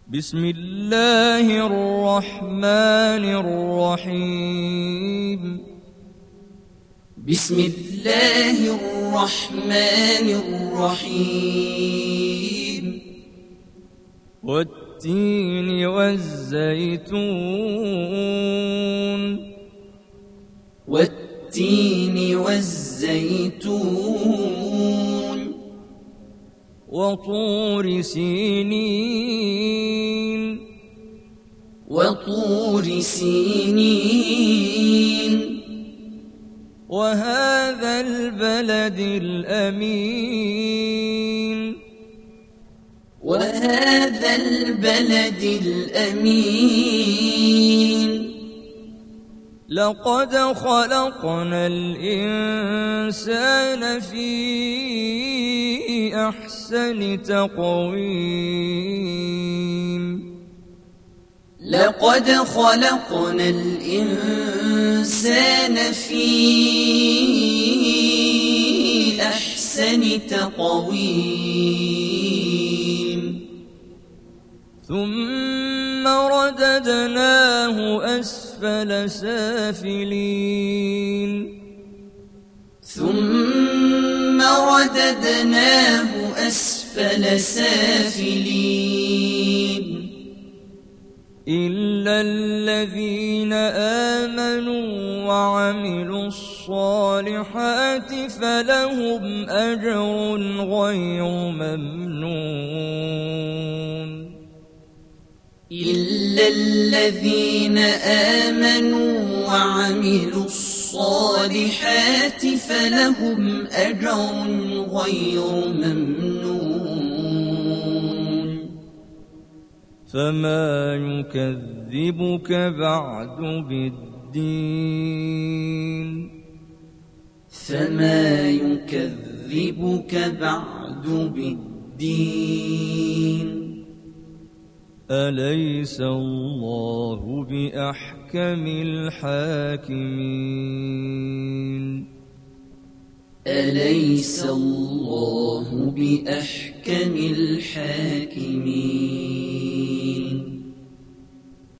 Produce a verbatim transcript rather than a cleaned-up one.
بسم الله الرحمن الرحيم بسم الله الرحمن الرحيم والتين والزيتون والتين والزيتون وطور سينين وطور سينين وهذا البلد الأمين وهذا البلد الأمين لقد خلقنا الإنسان في أحسن تقويم لقد خلقنا الإنسان في أحسن تقويم ثم رددناه أسفل سافلين ثم رددناه أسفل سافلين إلا الذين آمنوا وعملوا الصالحات فلهم أجر غير ممنون إلا الذين آمنوا وعملوا الصالحات فلهم أجر غير ممنون فما يكذبك بعد بالدين فما يكذبك بعد بالدين أليس الله بأحكم الحاكمين أليس الله بأحكم الحاكمين